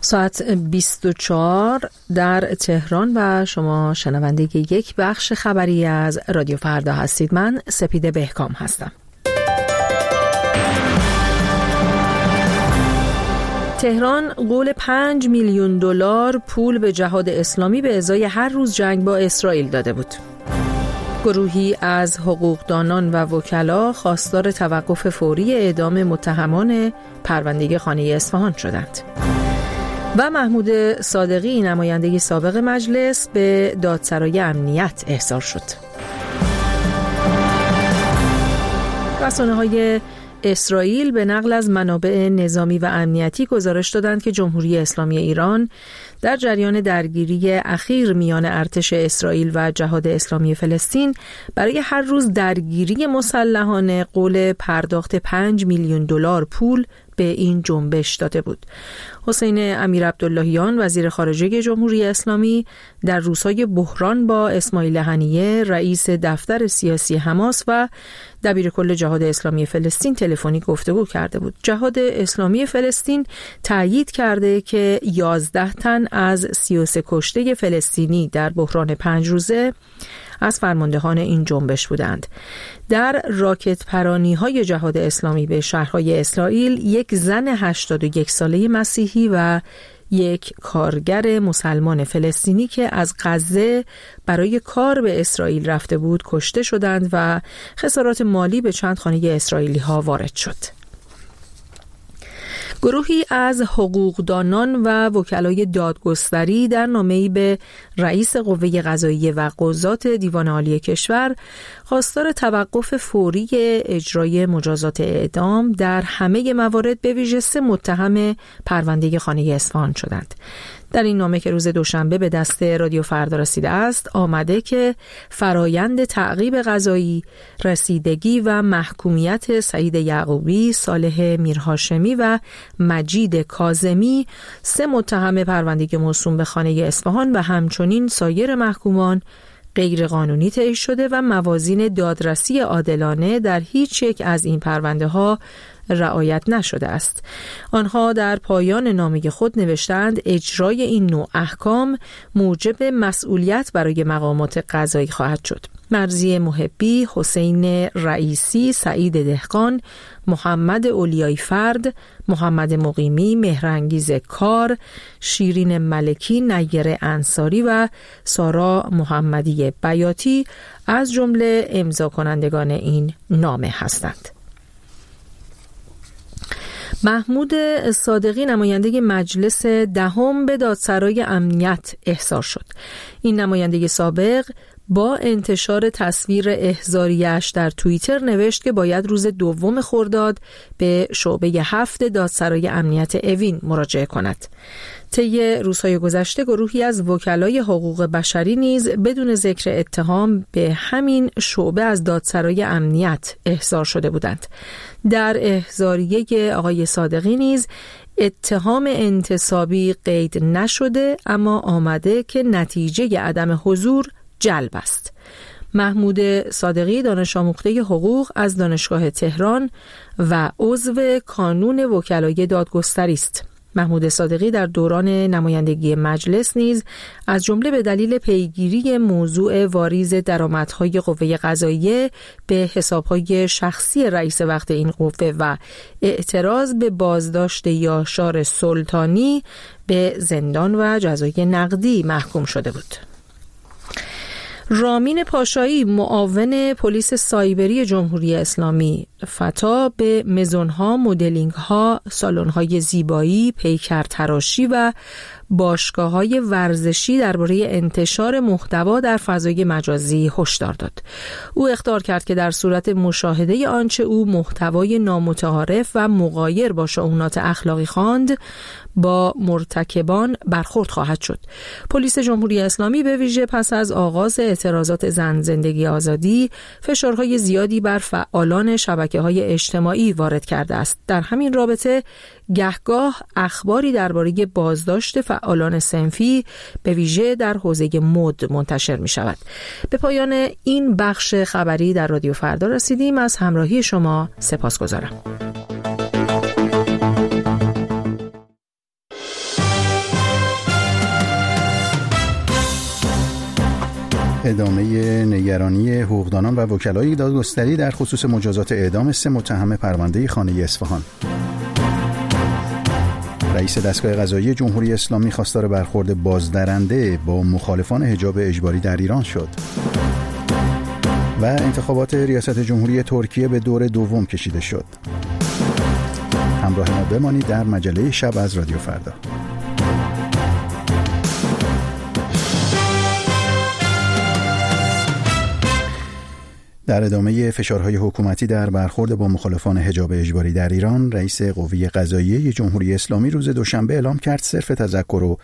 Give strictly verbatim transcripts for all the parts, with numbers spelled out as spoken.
ساعت بیست و چهار در تهران و شما شنونده یک بخش خبری از رادیو فردا هستید. من سپیده بهکام هستم. تهران قول پنج میلیون دلار پول به جهاد اسلامی به ازای هر روز جنگ با اسرائیل داده بود. گروهی از حقوقدانان و وکلا خواستار توقف فوری اعدام متهمان پرونده خانه اصفهان شدند. و محمود صادقی نماینده سابق مجلس به دادسرای امنیت احضار شد. رسانه‌های اسرائیل به نقل از منابع نظامی و امنیتی گزارش دادند که جمهوری اسلامی ایران در جریان درگیری اخیر میان ارتش اسرائیل و جهاد اسلامی فلسطین برای هر روز درگیری مسلحانه قول پرداخت پنج میلیون دلار پول به این جنبش داده بود. حسین امیرعبداللهیان وزیر خارجه جمهوری اسلامی در روزهای بحران با اسماعیل هنیه رئیس دفتر سیاسی حماس و دبیرکل جهاد اسلامی فلسطین تلفنی گفتگو کرده بود. جهاد اسلامی فلسطین تأیید کرده که یازده تن از سی و سه کشته فلسطینی در بحران پنج روزه از فرماندهان این جنبش بودند. در راکت پرانی های جهاد اسلامی به شهرهای اسرائیل یک زن هشتاد و یک ساله مسیحی و یک کارگر مسلمان فلسطینی که از غزه برای کار به اسرائیل رفته بود کشته شدند و خسارات مالی به چند خانه اسرائیلی ها وارد شد. گروهی از حقوقدانان و وکلای دادگستری در نامه‌ای به رئیس قوه قضاییه و قضات دیوان عالی کشور خواستار توقف فوری اجرای مجازات اعدام در همه موارد به ویژه سه متهم پرونده خانه اصفهان شدند. در این نامه که روز دوشنبه به دست رادیو فردا رسیده است آمده که فرایند تعقیب قضایی، رسیدگی و محکومیت سعید یعقوبی، صالح میرهاشمی و مجید کاظمی سه متهم پرونده موسوم به خانه اصفهان و همچنین سایر محکومان غیر قانونی طی شده و موازین دادرسی عادلانه در هیچ یک از این پرونده ها رعایت نشده است. آنها در پایان نامه خود نوشتند اجرای این نوع احکام موجب مسئولیت برای مقامات قضایی خواهد شد. مرضی محبی، حسین رئیسی، سعید دهقان، محمد اولیای فرد، محمد مقیمی، مهرانگیز کار، شیرین ملکی، نیر انصاری و سارا محمدی بیاتی از جمله امضا کنندگان این نامه هستند. محمود صادقی نماینده مجلس دهم به دادسرای امنیت احضار شد. این نماینده سابق با انتشار تصویر احضاریه‌اش در توییتر نوشت که باید روز دوم خرداد به شعبه هفت دادسرای امنیت اوین مراجعه کند. طی روزهای گذشته گروهی از وکلای حقوق بشری نیز بدون ذکر اتهام به همین شعبه از دادسرای امنیت احضار شده بودند. در احضاریه آقای صادقی نیز اتهام انتصابی قید نشده اما آمده که نتیجه عدم حضور جلب است. محمود صادقی دانش آموخته حقوق از دانشگاه تهران و عضو کانون وکلای دادگستری است. محمود صادقی در دوران نمایندگی مجلس نیز از جمله به دلیل پیگیری موضوع واریز درآمدهای قوه قضاییه به حسابهای شخصی رئیس وقت این قوه و اعتراض به بازداشت یاشار سلطانی به زندان و جزای نقدی محکوم شده بود. رامین پاشایی معاون پلیس سایبری جمهوری اسلامی فتا به مزونها، مدلینگها، سالن‌های زیبایی، پیکر تراشی و باشگاه‌های ورزشی درباره انتشار محتوا در فضای مجازی هشدار داد. او اخطار کرد که در صورت مشاهده آنچه او محتوای نامتعارف و مغایر با شؤونات اخلاقی خواند با مرتکبان برخورد خواهد شد. پلیس جمهوری اسلامی به ویژه پس از آغاز اعتراضات زن زندگی آزادی فشارهای زیادی بر فعالان شبکه‌های اجتماعی وارد کرده است. در همین رابطه گهگاه اخباری درباره بازداشت فعالان صنفی به ویژه در حوزه مد منتشر می شود. به پایان این بخش خبری در رادیو فردا رسیدیم. از همراهی شما سپاسگزارم. ادامه نگرانی حقوقدانان و وکلای دادگستری در خصوص مجازات اعدام سه متهم پرونده خانه اصفهان. رئیس دستگاه قضایی جمهوری اسلامی خواستار برخورد بازدرنده با مخالفان حجاب اجباری در ایران شد. و انتخابات ریاست جمهوری ترکیه به دور دوم کشیده شد. همراه ما بمانید در مجله شب از رادیو فردا. در ادامه فشارهای حکومتی در برخورد با مخالفان حجاب اجباری در ایران، رئیس قوه قضاییه جمهوری اسلامی روز دوشنبه اعلام کرد صرف تذکر و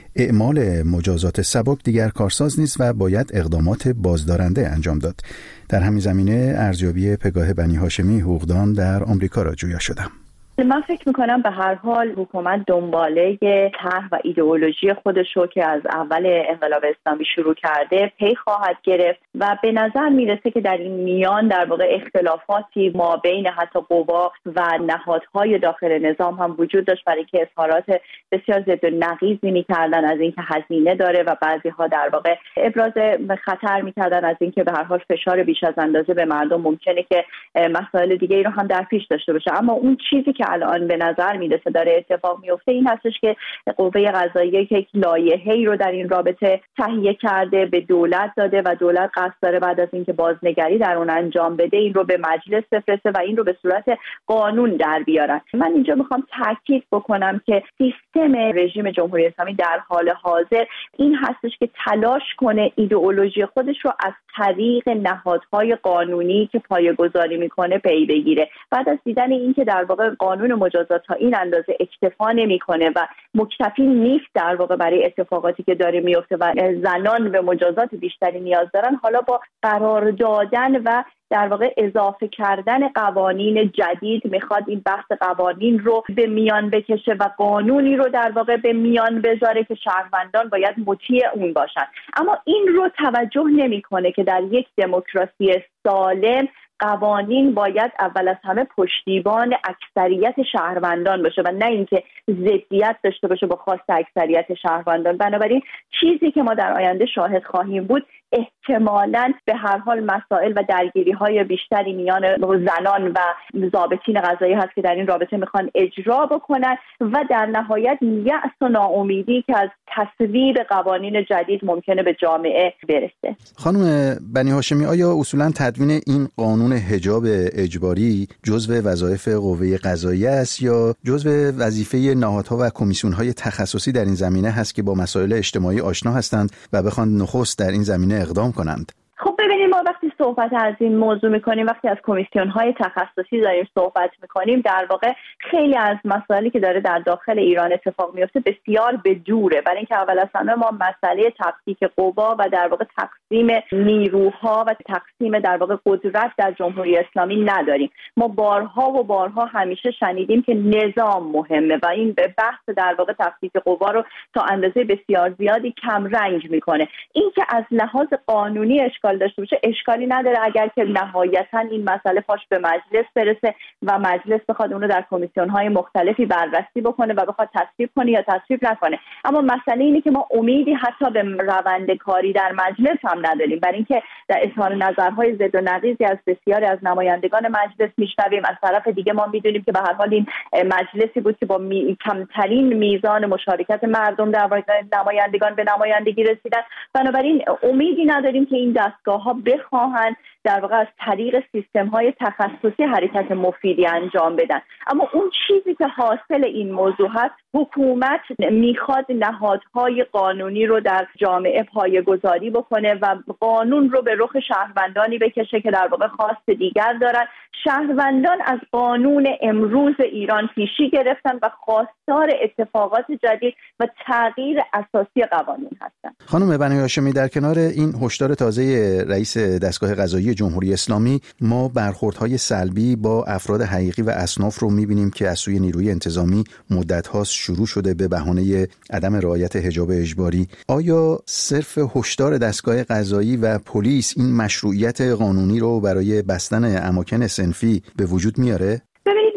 اعمال مجازات سبک دیگر کارساز نیست و باید اقدامات بازدارنده انجام داد. در همین زمینه ارزیابی پگاه بنی هاشمی حقوقدان در آمریکا را جویا شدم. من فکر میکنم به هر حال حکومت دنباله طرح و ایدئولوژی خودش رو که از اول انقلاب اسلامی شروع کرده پی خواهد گرفت و به نظر میرسه که در این میان در واقع اختلافاتی ما بین حتی قوا و نهادهای داخل نظام هم وجود داشت، برای که اظهارات بسیار ضد و نقیضی میکردن از اینکه هزینه داره و بعضی ها در واقع ابراز خطر میکردن از اینکه به هر حال فشار بیش از اندازه به مردم ممکنه که مسائل دیگه ای رو هم در پیش داشته باشه. اما اون چیزی که الان به نظر میرسه داره اتفاق میفته این هستش که قوه قضاییه که یک لایحه‌ای رو در این رابطه تهیه کرده به دولت داده و دولت قصد داره بعد از اینکه بازنگری در اون انجام بده این رو به مجلس بفرسته و این رو به صورت قانون در بیارن. من اینجا میخوام تاکید بکنم که سیستم رژیم جمهوری اسلامی در حال حاضر این هستش که تلاش کنه ایدئولوژی خودش رو از طریق نهادهای قانونی که پایه‌گذاری میکنه پی بگیره. بعد از دیدن اینکه در واقع قانون مجازات تا این اندازه اکتفا نمیکنه و مکتفی نیست در واقع برای اتفاقاتی که داره میفته و زنان به مجازات بیشتری نیاز دارن، حالا با قرار دادن و در واقع اضافه کردن قوانین جدید میخواد این بحث قوانین رو به میان بکشه و قانونی رو در واقع به میان بذاره که شهروندان باید مطیع اون باشن. اما این رو توجه نمیکنه که در یک دموکراسی سالم قوانین باید اول از همه پشتیبان اکثریت شهروندان باشه و نه اینکه ضدیت داشته باشه با خواست اکثریت شهروندان. بنابراین چیزی که ما در آینده شاهد خواهیم بود احتمالاً به هر حال مسائل و درگیری‌های بیشتری میان زنان و ضابطین قضایی هست که در این رابطه میخوان اجرا بکنن و در نهایت یأس و ناامیدی که از تصویب قوانین جدید ممکنه به جامعه برسه. خانم بنی هاشمی، آیا اصولاً تدوین این قانون حجاب اجباری جزو وظایف قوه قضاییه است یا جزو وظیفه نهادها و کمیسیون‌های تخصصی در این زمینه هست که با مسائل اجتماعی آشنا هستند و بخوان نخست در این زمینه اقدام کنند؟ خب ببینید، ما وقتی صحبت از این موضوع میکنیم، وقتی از کمیسیون‌های تخصصی داریم صحبت میکنیم، در واقع خیلی از مسائلی که داره در داخل ایران اتفاق میفته بسیار به دوره. برای اینکه اول از همه ما مسئله تفکیک قوا و در واقع تقسیم نیروها و تقسیم در واقع قدرت در جمهوری اسلامی نداریم. ما بارها و بارها همیشه شنیدیم که نظام مهمه و این بحث در واقع تفکیک قوا رو تا اندازه بسیار زیادی کم رنگ میکنه. این که از لحاظ قانونی اشکال داشته باشه اشکالی نداره اگر که نهایتا این مسئله پاش به مجلس برسه و مجلس بخواد اون رو در کمیسیون‌های مختلفی بررسی بکنه و بخواد تصویب کنه یا تصویب نکنه. اما مسئله اینه که ما امیدی حتی به روند کاری در مجلس هم نداریم، برای اینکه در اظهار نظرهای ضد و نقیضی از بسیاری از نمایندگان مجلس میشنویم. از طرف دیگه ما میدونیم که به هر حال این مجلسی بود که با می... کمترین میزان مشارکت مردم در واقع نمایندگان به نمایندگی رسیدن. بنابراین امیدی نداریم که این دستگاه‌ها بخواهند در واقع از طریق سیستم‌های تخصصی حرکت مفیدی انجام بدن. اما اون چیزی که حاصل این موضوع هست، حکومت میخواد نهادهای قانونی رو در جامعه پایه‌گذاری بکنه و قانون رو به رخ شهروندانی بکشه که در واقع خواست دیگر دارن. شهروندان از قانون امروز ایران پیشی گرفتن و خواستار اتفاقات جدید و تغییر اساسی قوانین هستن. خانم بنی هاشمی، در کنار این هشدار تازه رئیس دستگاه قضایی جمهوری اسلامی، ما برخوردهای سلبی با افراد حقیقی و اصناف رو می‌بینیم که از سوی نیروی انتظامی مدت‌هاست شروع شده به بهانه عدم رعایت حجاب اجباری. آیا صرف هشدار دستگاه قضایی و پلیس این مشروعیت قانونی رو برای بستن اماکن صنفی به وجود میاره؟ ببینید،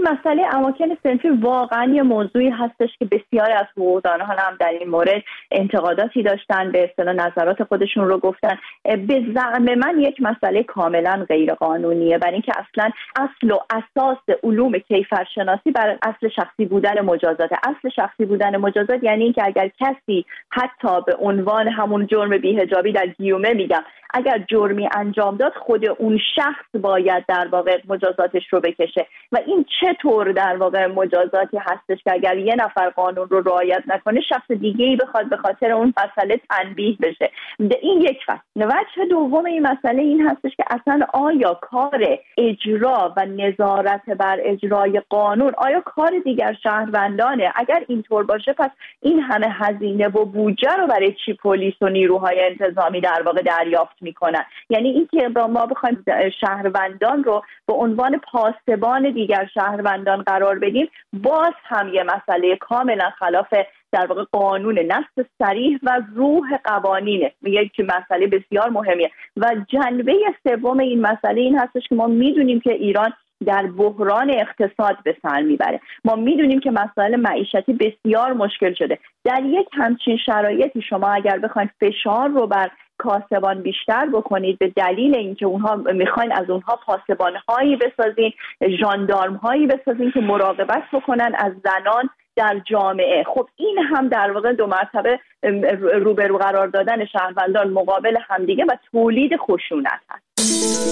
مسئله اماکن صنفی واقعا یه موضوعی هستش که بسیاری از حقوقدانان هم در این مورد انتقاداتی داشتن، به اصطلاح نظرات خودشون رو گفتن. به زعم من یک مسئله کاملا غیر قانونیه، برای اینکه اصلا اصل و اساس علوم کیفرشناسی بر اصل شخصی بودن مجازات. اصل شخصی بودن مجازات یعنی اینکه اگر کسی حتی به عنوان همون جرم بی‌حجابی در گیومه میگم اگر جرمی انجام داد، خود اون شخص باید در واقع مجازاتش رو بکشه. و این چطور در واقع مجازاتی هستش که اگر یه نفر قانون رو رعایت نکنه، شخص دیگه‌ای بخواد به خاطر اون مسئله تنبیه بشه. این یک وجه. وجه دوم این مسئله این هستش که اصلا آیا کار اجرا و نظارت بر اجرای قانون آیا کار دیگر شهروندانه؟ اگر اینطور باشه پس این همه هزینه و بودجه رو برای چی پلیس و نیروهای انتظامی در واقع دریافت میکنن؟ یعنی اینکه ما بخوایم شهروندان رو به عنوان پاسبان دیگر شهروندان قرار بدیم، باز هم یه مسئله کاملا خلاف در واقع قانون، نص صریح و روح قوانینه. میگه که مسئله بسیار مهمیه. و جنبه سوم این مسئله این هستش که ما میدونیم که ایران در بحران اقتصاد به سر میبره. ما میدونیم که مسائل معیشتی بسیار مشکل شده. در یک همچین شرایطی شما اگر بخواید فشار رو بر کاسبان بیشتر بکنید به دلیل اینکه اونها میخواین از اونها پاسبان‌هایی بسازین، ژاندارم‌هایی بسازین که مراقبت بکنن از زنان در جامعه، خب این هم در واقع دو مرتبه روبرو قرار دادن شهروندان مقابل همدیگه و تولید خشونت هست.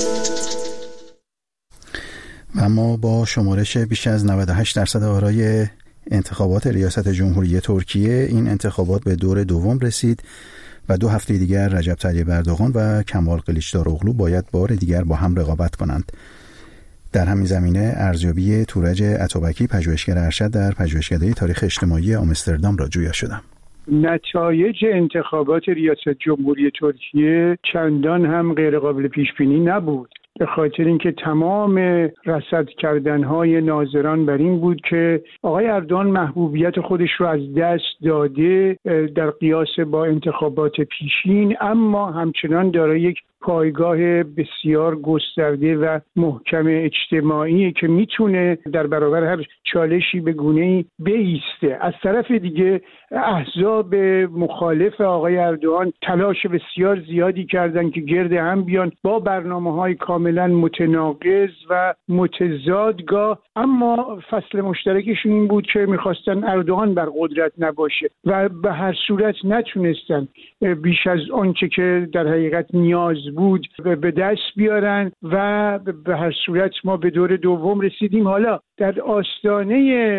و ما با شمارش بیش از نود و هشت درصد آرای انتخابات ریاست جمهوری ترکیه این انتخابات به دور دوم رسید و دو هفته دیگر رجب طیب اردوغان و کمال قلیچداروغلو باید بار دیگر با هم رقابت کنند. در همین زمینه ارزیابی تورج اتابکی، پژوهشگر ارشد در پژوهشکده تاریخ اجتماعی آمستردام را جویا شدم. نتایج انتخابات ریاست جمهوری ترکیه چندان هم غیر قابل پیش بینی نبود، به خاطر اینکه تمام رصد کردنهای ناظران بر این بود که آقای اردوغان محبوبیت خودش رو از دست داده در قیاس با انتخابات پیشین، اما همچنان دارای یک پایگاه بسیار گسترده و محکم اجتماعی که میتونه در برابر هر چالشی به گونه‌ای بایسته. از طرف دیگه احزاب مخالف آقای اردوغان تلاش بسیار زیادی کردن که گرد هم بیان با برنامه‌های کاملا متناقض و متضادگاه، اما فصل مشترکشون این بود که میخواستن اردوغان بر قدرت نباشه و به هر صورت نتونستن بیش از آنچه که در حقیقت نیاز بود به دست بیارن و به هر صورت ما به دور دوم رسیدیم. حالا در آستانه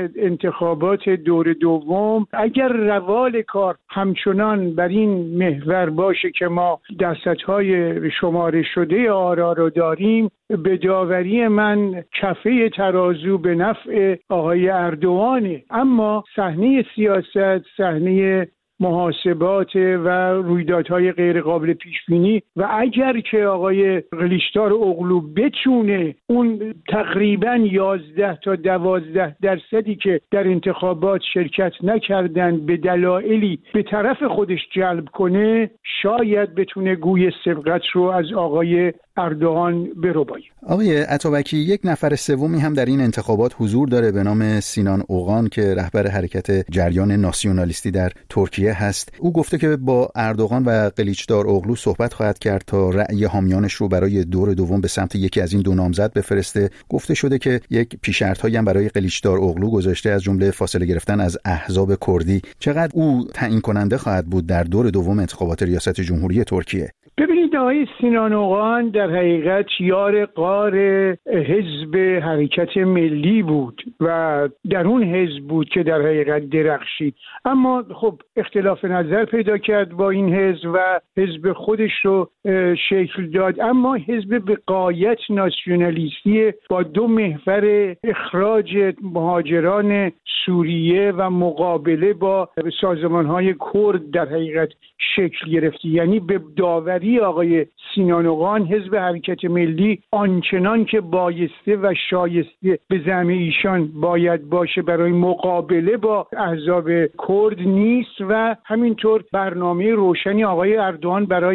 انتخابات دور دوم اگر روال کار همچنان بر این محور باشه که ما درصدهای شماره شده آرا رو داریم، به داوری من کفه ترازو به نفع آقای اردوغانه. اما صحنه سیاست صحنه محاسبات و رویدادهای غیر قابل پیش بینی و اگر که آقای قلیچداروغلو بتونه اون تقریباً یازده تا دوازده درصدی که در انتخابات شرکت نکردن به دلایلی به طرف خودش جلب کنه، شاید بتونه گوی سبقت رو از آقای اردوغان بربایه. آقای اتابکی، یک نفر سومی هم در این انتخابات حضور داره به نام سینان اوغان که رهبر حرکت جریان ناسیونالیستی در ترکیه هست. او گفته که با اردوغان و قلیچداروغلو صحبت خواهد کرد تا رأی حامیانش رو برای دور دوم به سمت یکی از این دو نامزد بفرسته. گفته شده که یک پیش‌شرط‌هایی هم برای قلیچداروغلو گذاشته، از جمله فاصله گرفتن از احزاب کردی. چقدر او تعیین کننده خواهد بود در دور دوم انتخابات ریاست جمهوری ترکیه؟ ببینید آقای سینان اوغان در حقیقت یار غار حزب حرکت ملی بود و در اون حزب بود که در حقیقت درخشید، اما خب اختلاف نظر پیدا کرد با این حزب و حزب خودش رو شکل داد. اما حزب به غایت ناسیونالیستی با دو محور اخراج مهاجران سوریه و مقابله با سازمان‌های کرد در حقیقت شکل گرفتی. یعنی به داوری آقای سینان اوغان حزب حرکت ملی آنچنان که بایسته و شایسته به زعم ایشان باید باشه برای مقابله با احزاب کرد نیست و همینطور برنامه روشنی آقای اردوغان برای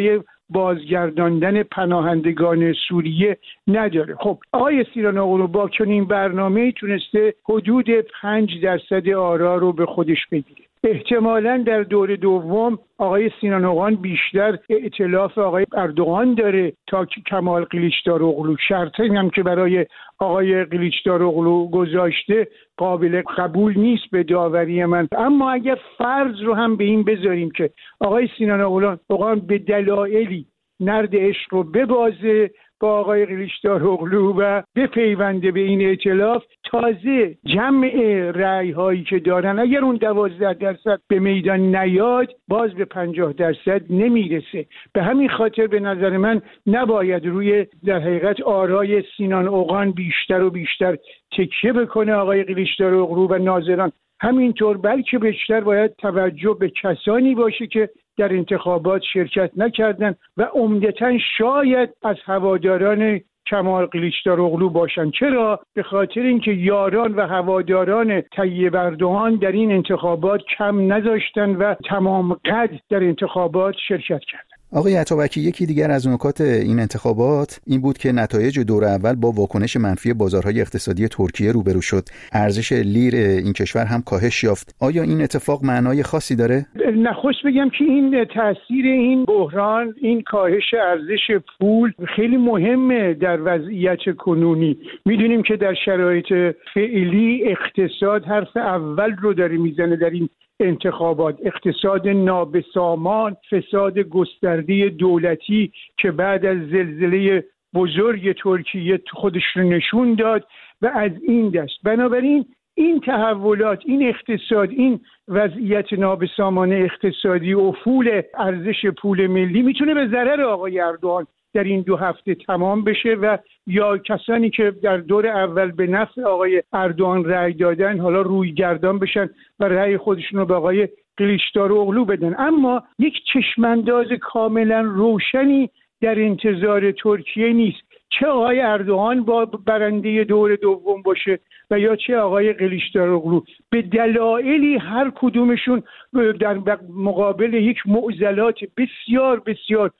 بازگرداندن پناهندگان سوریه نداره. خب آقای سینان اوغلو با چنین برنامه‌ای تونسته حدود پنج درصد آرا رو به خودش بگیره. احتمالاً در دور دوم آقای سینان اوغان بیشتر ائتلاف آقای اردوغان داره تا کمال قلیچداروغلو. شرطی هم که برای آقای قلیچداروغلو گذاشته قابل قبول نیست به داوری من. اما اگر فرض رو هم به این بذاریم که آقای سینان اوغان به دلایلی نرد عشق رو ببازه با آقای قلیچداروغلو و بپیونده به این ائتلاف، تازه جمع رأی هایی که دارن اگر اون دوازده درصد به میدان نیاد باز به پنجاه درصد نمیرسه. به همین خاطر به نظر من نباید روی در حقیقت آرای سینان اوغان بیشتر و بیشتر تکیه بکنه آقای قلیچداروغلو و ناظران، همینطور بلکه بیشتر باید توجه به کسانی باشه که در انتخابات شرکت نکردن و عمدتاً شاید از هواداران کمال قلیچداروغلو باشن. چرا؟ به خاطر اینکه یاران و هواداران طیب اردوغان در این انتخابات کم نذاشتن و تمام قد در انتخابات شرکت کردن. آقای عطابکی، یکی دیگر از نکات این انتخابات این بود که نتایج دور اول با واکنش منفی بازارهای اقتصادی ترکیه روبرو شد. ارزش لیر این کشور هم کاهش یافت. آیا این اتفاق معنای خاصی داره؟ نخست بگم که این تاثیر این بحران، این کاهش ارزش پول خیلی مهمه در وضعیت کنونی. میدونیم که در شرایط فعلی اقتصاد حرف اول رو داره میزنه در این انتخابات. اقتصاد نابسامان، فساد گسترده دولتی که بعد از زلزله بزرگ ترکیه خودش رو نشون داد و از این دست. بنابراین این تحولات، این اقتصاد، این وضعیت نابسامان اقتصادی، افول ارزش پول ملی میتونه به ضرر آقای اردوغان در این دو هفته تمام بشه و یا کسانی که در دور اول به نفع آقای اردوغان رأی دادن حالا روی گردان بشن و رأی خودشون رو به آقای قلیچداروغلو بدن. اما یک چشمانداز کاملا روشنی در انتظار ترکیه نیست، چه آقای اردوغان با برنده دور دوم باشه و یا چه آقای قلیچداروغلو. به دلایلی هر کدومشون در مقابل یک معضلات بسیار بسیار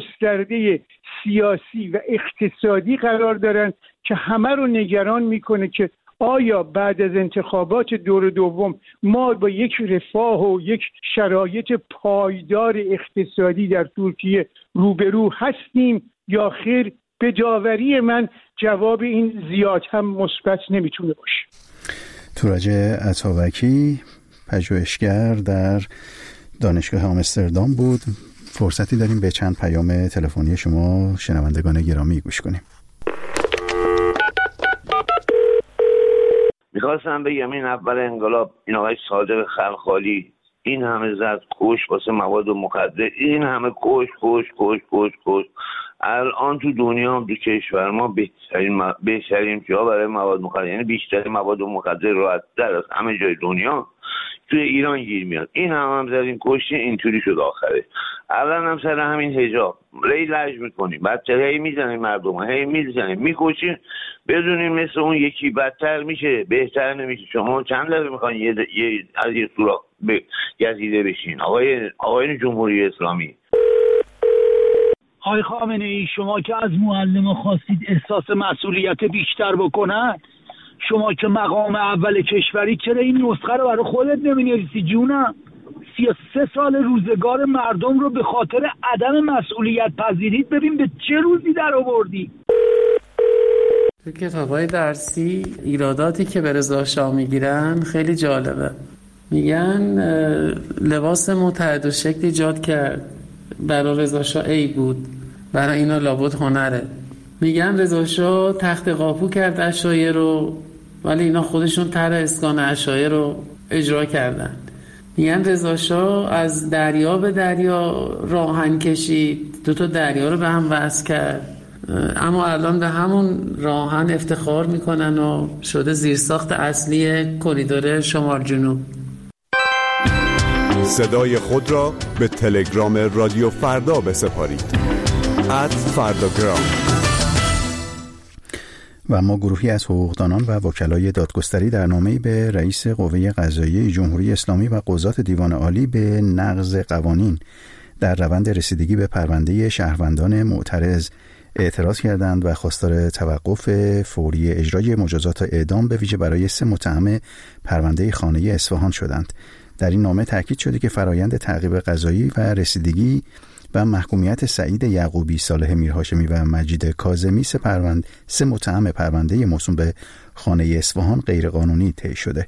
گسترده سیاسی و اقتصادی قرار دارن که همه رو نگران میکنه که آیا بعد از انتخابات دور دوم ما با یک رفاه و یک شرایط پایدار اقتصادی در ترکیه روبرو هستیم یا خیر. به داوری من جواب این زیاد هم مثبت نمیتونه باشه. تورج عطابکی، پژوهشگر در دانشگاه آمستردام بود. فرصتی داریم به چند پیام تلفنی شما شنوندگان گرامی گوش کنیم. میخواستم بگم این اول انقلاب این آقای صادق خلخالی این همه زد کش واسه مواد مخدر، این همه کش کش کش کش کش الان تو دنیا هم تو کشور ما بهترین م... بهترین جا برای مواد مخدر، یعنی بیشترین مواد مخدر راحت‌تر از همه جای دنیا توی ایران گیر میاد. این هم هم زدین کشتی، اینطوری شد آخره. اولا هم سر همین حجاب ری لج میکنیم، بچه هی میزنیم مردم، هی میزنیم میکشیم، بدونیم مثل اون یکی بدتر میشه، بهتر نمیشه. شما چند دفعه میخواین یه, یه از یه سوراخ گزیده بشین؟ آقای آقای جمهوری اسلامی، آقای خامنه ای، شما که از معلم خواستید احساس مسئولیت بیشتر بکنن، شما که مقام اول کشوری چرا این نسخه رو برای خودت نمی‌نویسی جونم؟ سی و سه سال روزگار مردم رو به خاطر عدم مسئولیت پذیریت ببین به چه روزی در آوردی. تو کتاب‌های درسی ایراداتی که به رضا شاه میگیرن خیلی جالبه. میگن لباس متعدد و شکل ایجاد کرد، برای رضا شاه عیب بود، برای اینا لابد هنره. میگن رضا شاه تخت قاپو کرد عشایر رو، ولی اینا خودشون طرح اسکان عشایر رو اجرا کردن. میگن رضا شاه از دریا به دریا راهن کشید، دو تا دریا رو به هم وصل کرد، اما الان به همون راهن افتخار میکنن و شده زیرساخت اصلی کریدور شمال جنوب. صدای خود را به تلگرام رادیو فردا بسپارید. ات فرداگرام. و اما گروهی از حقوقدانان و وکلای دادگستری در نامه‌ای به رئیس قوه قضاییه جمهوری اسلامی و قضات دیوان عالی به نقض قوانین در روند رسیدگی به پرونده شهروندان معترض اعتراض کردند و خواستار توقف فوری اجرای مجازات اعدام به ویژه برای سه متهم پرونده خانه اصفهان شدند. در این نامه تاکید شده که فرایند تعقیب قضایی و رسیدگی و محکومیت سعید یعقوبی، صالح میرهاشمی و مجید کاظمی سه پرونده سه متهم پرونده موسوم به خانه اصفهان غیرقانونی طی شده.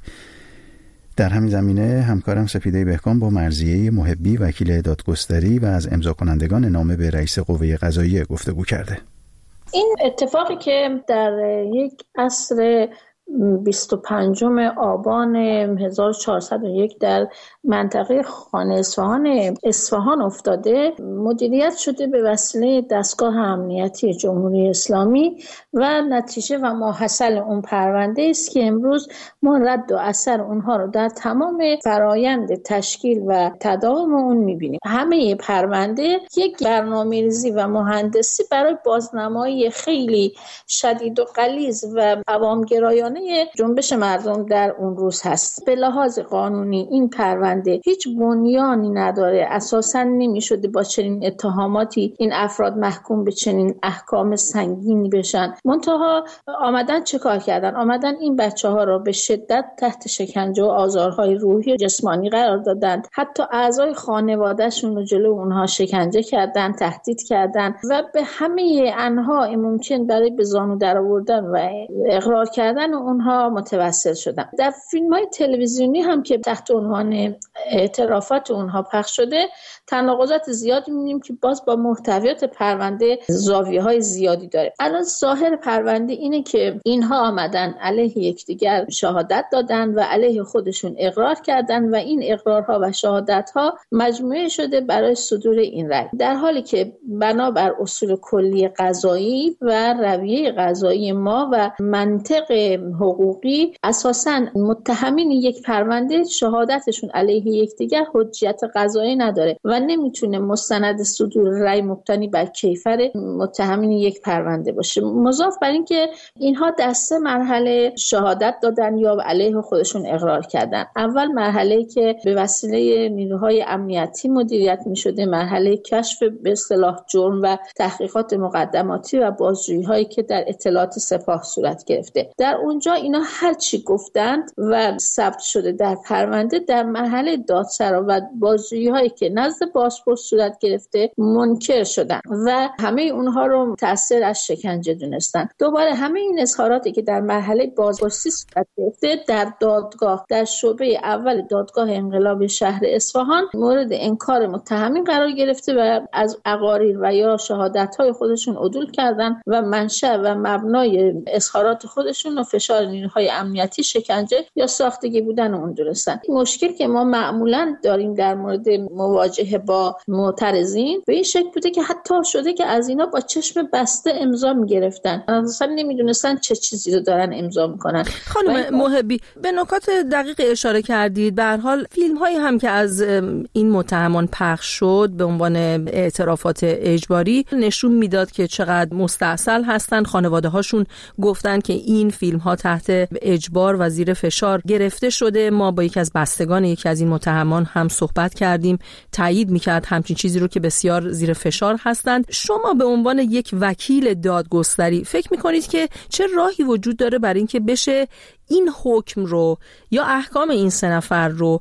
در همین زمینه همکارم سپیده بهکام با مرضیه محبی وکیل دادگستری و از امضا کنندگان نامه به رئیس قوه قضاییه گفتگو کرده. این اتفاقی که در یک عصر بیست و پنجم آبان هزار و چهارصد و یک در منطقه خانه اصفهان اصفهان افتاده، مدیریت شده به وسیله دستگاه امنیتی جمهوری اسلامی و نتیجه و ماحصل اون پرونده است که امروز ما رد و اثر اونها رو در تمام فرایند تشکیل و تداوم اون میبینیم. همه پرونده یک برنامه‌ریزی و مهندسی برای بازنمایی خیلی شدید و غلیظ و عوامگرایانه جنبش مردم در اون روز هست. به لحاظ قانونی این پرونده هیچ بنیانی نداره، اساساً نمیشده با چنین اتهاماتی این افراد محکوم به چنین احکام سنگینی بشن. منتها آمدن چه کار کردن؟ آمدن این بچه ها رو به شدت تحت شکنجه و آزارهای روحی و جسمانی قرار دادند، حتی اعضای خانوادهشون رو جلو اونها شکنجه کردن، تهدید کردن و به همه انواع ممکن برای به زانو در آوردن و اقرار کردن اونها متوسل شدن. در فیلم‌های تلویزیونی هم که تحت عنوان اعترافات اونها پخش شده، تناقضات زیادی می‌بینیم که باز با محتویات پرونده زاویه‌های زیادی داره. الان ظاهر پرونده اینه که اینها آمدن علیه یکدیگر شهادت دادن و علیه خودشون اقرار کردن و این اقرارها و شهادت‌ها مجموعه شده برای صدور این رأی، در حالی که بنابر اصول کلی قضایی و رویه قضایی ما و منطق حقوقی اساساً متهمین یک پرونده شهادتشون علیه یکدیگر حجیت قضایی نداره و نمیتونه مستند صدور رأی مبتنی بر کیفر متهمین یک پرونده باشه. مضاف بر این که اینها در سه مرحله شهادت دادن یا علیه خودشون اقرار کردن. اول مرحله که به وسیله نیروهای امنیتی مدیریت میشده، مرحله کشف به اصطلاح جرم و تحقیقات مقدماتی و بازجویی هایی که در اطلاعات سپاه صورت گرفته. در اونجا اینا هر چی گفتند و ثبت شده در پرونده در مرحله دادسرا و بازجویی هایی که نزد بازپرس صورت گرفته منکر شدن و همه اونها رو تأثیر از شکنجه دونستن. دوباره همه این اظهاراتی که در مرحله بازپرسی صورت گرفته در دادگاه در شعبه اول دادگاه انقلاب شهر اصفهان مورد انکار متهمین قرار گرفته و از اقاریر و یا شهادت های خودشون عدول کردن و منشأ و مبنای اظهارات خودشون و فشار نیروهای امنیتی شکنجه یا ساختگی بودن اون دونستن. این مشکل که ما معمولا داریم در مورد مواجهه با معترضین به این شکل بوده که حتی شده که از اینا با چشم بسته امضا میگرفتن، اصلا نمیدونستن چه چیزی رو دارن امضا میکنن. خانم محبی به نکات دقیق اشاره کردید. به هر حال فیلم هایی هم که از این متهمان پخش شد به عنوان اعترافات اجباری نشون میداد که چقدر مستعسل هستن. خانواده هاشون گفتن که این فیلم ها تحت اجبار و زیر فشار گرفته شده. ما با یکی از بستگان یکی از این متهمان هم صحبت کردیم، تایید میکرد همچین چیزی رو که بسیار زیر فشار هستند. شما به عنوان یک وکیل دادگستری فکر میکنید که چه راهی وجود داره برای اینکه بشه این حکم رو یا احکام این سه نفر رو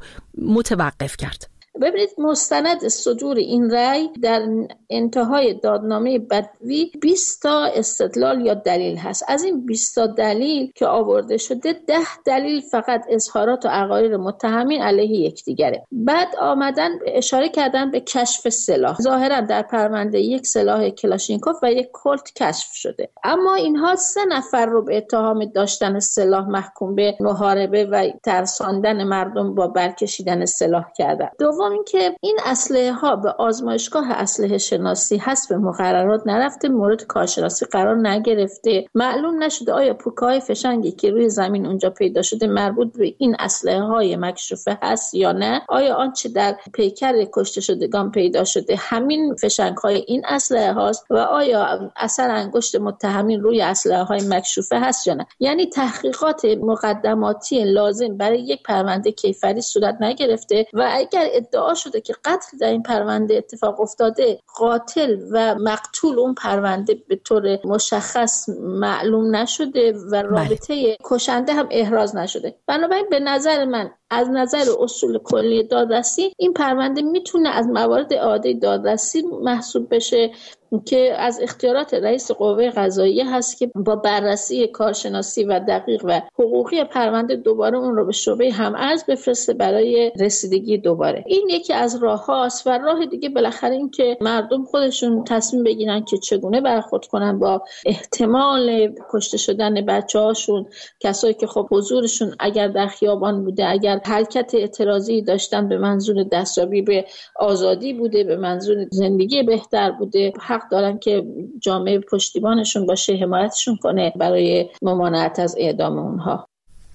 متوقف کرد؟ ببینید، مستند صدور این رأی در انتهای دادنامه بدوی بیست تا استدلال یا دلیل هست. از این بیست تا دلیل که آورده شده ده دلیل فقط اظهارات و عقاید متهمین علیه یکدیگره. بعد آمدن اشاره کردن به کشف سلاح. ظاهرا در پرونده یک سلاح کلاشینکوف و یک کلت کشف شده، اما اینها سه نفر رو به اتهام داشتن سلاح محکوم به محاربه و ترساندن مردم با برکشیدن سلاح کردن. دوم این که این اسلحه ها به آزمایشگاه اسلحه شناسی حسب مقررات نرفته، مورد کارشناسی قرار نگرفته، معلوم نشده آیا پوکه های فشنگی که روی زمین اونجا پیدا شده مربوط به این اسلحه های مکشوفه هست یا نه، آیا آنچه در پیکر کشته شدگان پیدا شده همین فشنگ های این اسلحه هاست و آیا اثر انگشت متهمین روی اسلحه های مکشوفه هست یا نه. یعنی تحقیقات مقدماتی لازم برای یک پرونده کیفری صورت نگرفته و اگر ادعا شده که قتل در این پرونده اتفاق افتاده، قاتل و مقتول اون پرونده به طور مشخص معلوم نشده و رابطه بله. کشنده هم احراز نشده. بنابراین به نظر من از نظر اصول کلی دادرسی این پرونده میتونه از موارد عادی دادرسی محسوب بشه که از اختیارات رئیس قوه قضاییه هست که با بررسی کارشناسی و دقیق و حقوقی پرونده دوباره اون رو به شعبه هم‌ارز بفرسته برای رسیدگی دوباره. این یکی از راه‌هاست و راه دیگه بالاخره این که مردم خودشون تصمیم بگیرن که چگونه برخورد کنن با احتمال کشته شدن بچه‌هاشون، کسایی که خب حضورشون اگر در خیابان بوده، اگر حرکت اعتراضی داشتن به منظور دستیابی به آزادی بوده، به منظور زندگی بهتر بوده، حق دارن که جامعه پشتیبانشون باشه، حمایتشون کنه برای ممانعت از اعدام اونها.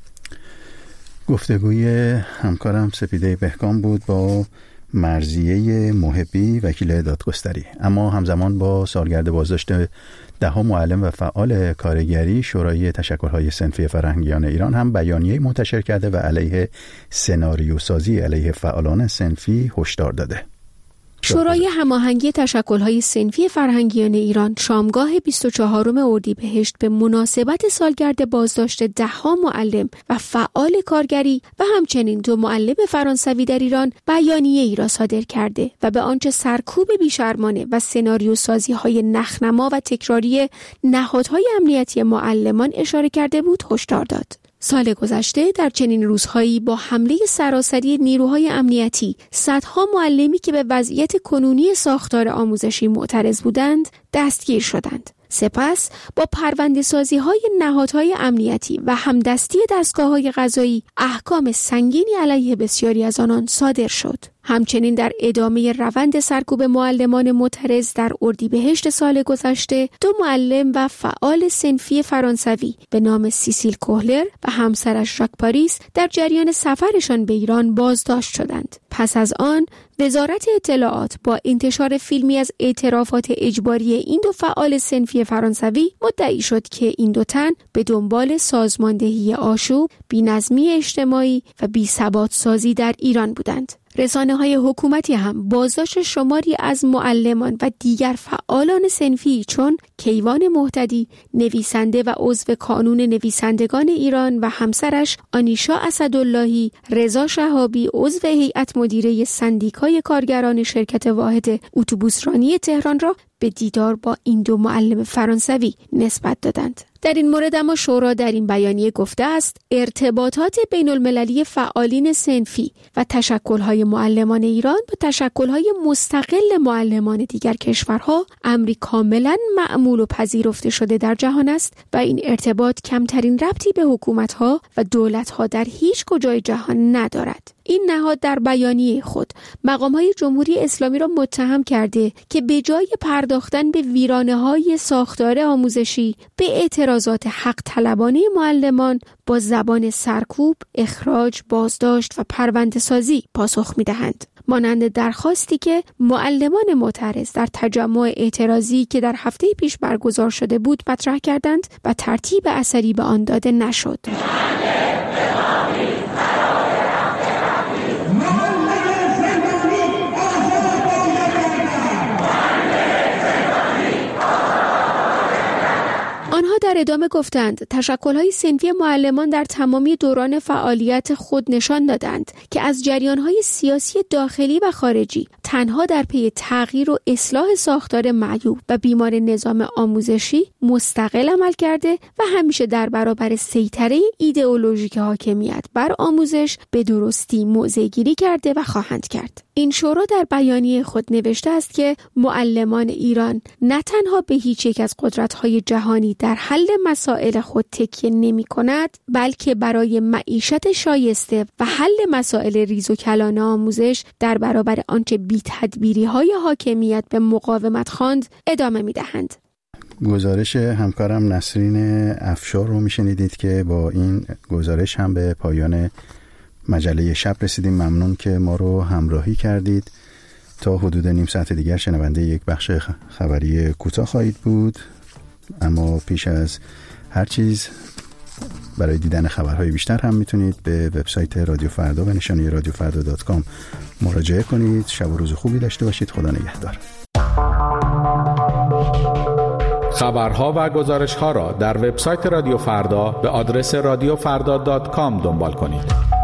گفتگوی همکارم سپیده بهکام بود با مرضیه محبی، وکیل دادگستری. اما همزمان با سالگرد بازداشت ده معلم و فعال کارگری، شورای تشکل‌های صنفی فرهنگیان ایران هم بیانیه منتشر کرده و علیه سناریوسازی علیه فعالان صنفی هشدار داده. شورای هماهنگی تشکل‌های صنفی فرهنگیان ایران شامگاه بیست و چهارم اردیبهشت به مناسبت سالگرد بازداشت ده‌ها معلم و فعال کارگری و همچنین دو معلم فرانسوی در ایران بیانیه‌ای را صادر کرده و به آنچه سرکوب بیشرمانه و سناریوسازی‌های نخنما و تکراری نهادهای امنیتی معلمان اشاره کرده بود هشدار داد. سال گذشته در چنین روزهایی با حمله سراسری نیروهای امنیتی صدها معلمی که به وضعیت کنونی ساختار آموزشی معترض بودند دستگیر شدند. سپس با پرونده‌سازی های نهادهای امنیتی و همدستی دستگاه‌های قضایی احکام سنگینی علیه بسیاری از آنان صادر شد. همچنین در ادامه روند سرکوب معلمان معترض در اردیبهشت سال گذشته دو معلم و فعال صنفی فرانسوی به نام سیسیل کوهلر و همسرش ژاک پاریس در جریان سفرشان به ایران بازداشت شدند. پس از آن وزارت اطلاعات با انتشار فیلمی از اعترافات اجباری این دو فعال صنفی فرانسوی مدعی شد که این دو تن به دنبال سازماندهی آشوب، بی‌نظمی اجتماعی و بی‌ثبات سازی در ایران بودند. رسانه‌های حکومتی هم بازداشت شماری از معلمان و دیگر فعالان صنفی چون کیوان مهتدی، نویسنده و عضو کانون نویسندگان ایران و همسرش آنیشا اسداللهی، رضا شهابی عضو هیئت مدیره سندیکای کارگران شرکت واحد اتوبوسرانی تهران را به دیدار با این دو معلم فرانسوی نسبت دادند. در این مورد اما شورا در این بیانیه گفته است ارتباطات بین المللی فعالین صنفی و تشکل‌های معلمان ایران با تشکل‌های مستقل معلمان دیگر کشورها امری کاملا معمول و پذیرفته شده در جهان است و این ارتباط کمترین ربطی به حکومت‌ها و دولت‌ها در هیچ کجای جهان ندارد. این نهاد در بیانیه خود مقام‌های جمهوری اسلامی را متهم کرده که به جای پرداختن به ویرانه‌های ساختار آموزشی به اعتراضات حق طلبانه معلمان با زبان سرکوب، اخراج، بازداشت و پرونده‌سازی پاسخ می‌دهند. مانند درخواستی که معلمان معترض در تجمع اعتراضی که در هفته پیش برگزار شده بود مطرح کردند و ترتیب اثری به آن داده نشد. آنها در ادامه گفتند تشکل‌های صنفی معلمان در تمامی دوران فعالیت خود نشان دادند که از جریان‌های سیاسی داخلی و خارجی تنها در پی تغییر و اصلاح ساختار معیوب و بیمار نظام آموزشی مستقل عمل کرده و همیشه در برابر سیطره ایدئولوژیک حاکمیت بر آموزش به درستی موضع‌گیری کرده و خواهند کرد. این شورا در بیانیه خود نوشته است که معلمان ایران نه تنها به هیچ یک از قدرت‌های جهانی در حل مسائل خود تکیه نمی‌کند، بلکه برای معیشت شایسته و حل مسائل ریز و کلان آموزش در برابر آنچه بی‌تدبیری‌های حاکمیت به مقاومت خواند ادامه می‌دهند. گزارش همکارم نسرین افشار رو میشنیدید که با این گزارش هم به پایان مجله شب رسیدیم. ممنون که ما رو همراهی کردید. تا حدود نیم ساعت دیگر شنونده یک بخش خبری کوتاه خواهید بود، اما پیش از هر چیز برای دیدن خبرهای بیشتر هم میتونید به وبسایت رادیو فردا و نشانی رادیو فردا دات کام مراجعه کنید. شب و روز خوبی داشته باشید. خدا نگهدار. خبرها و گزارش‌ها را در وبسایت رادیو فردا به آدرس رادیو فردا دات کام دنبال کنید.